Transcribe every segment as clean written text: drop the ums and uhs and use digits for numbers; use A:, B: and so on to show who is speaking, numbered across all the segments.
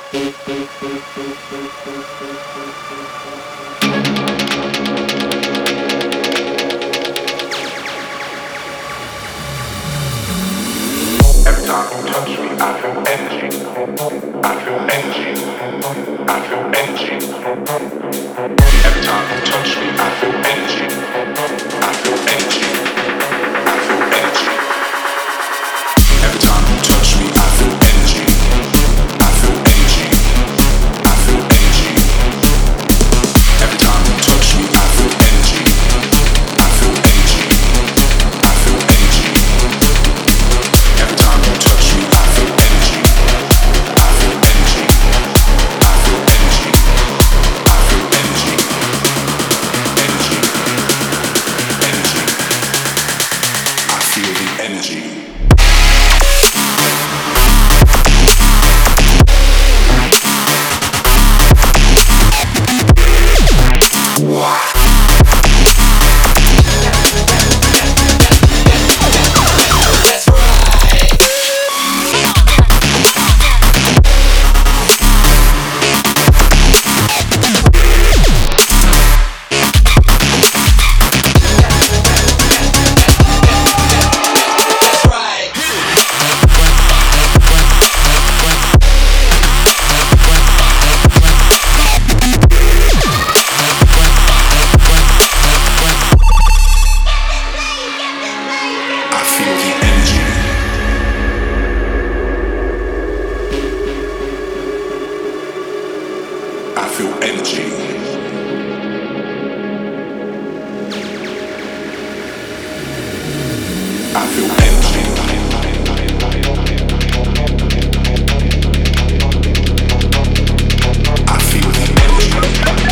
A: Every time you touch me, I feel energy. I feel energy. I feel energy. Every time you touch me, I feel energy. I feel energy. I feel energy. Every time you touch me, I feel energy. I feel energy. I feel energy. Every time you touch me, I feel energy. I feel energy. I feel energy. Every time you touch me, I feel energy. I feel energy. I feel energy. I feel energy. Energy. Energy. I feel the energy. I feel energy. I feel energy. I feel the energy.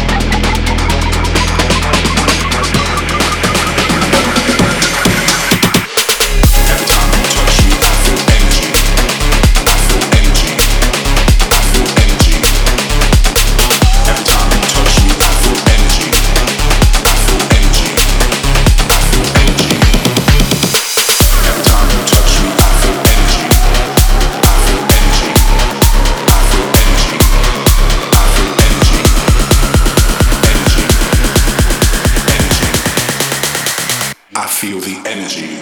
A: Every time you touch me, I feel energy. I feel energy. I feel energy. Every time you touch me, I feel energy. I feel energy. I feel energy. Every time you touch me, I feel energy. I feel energy. I feel energy. I feel energy. Energy. Energy. I feel the energy.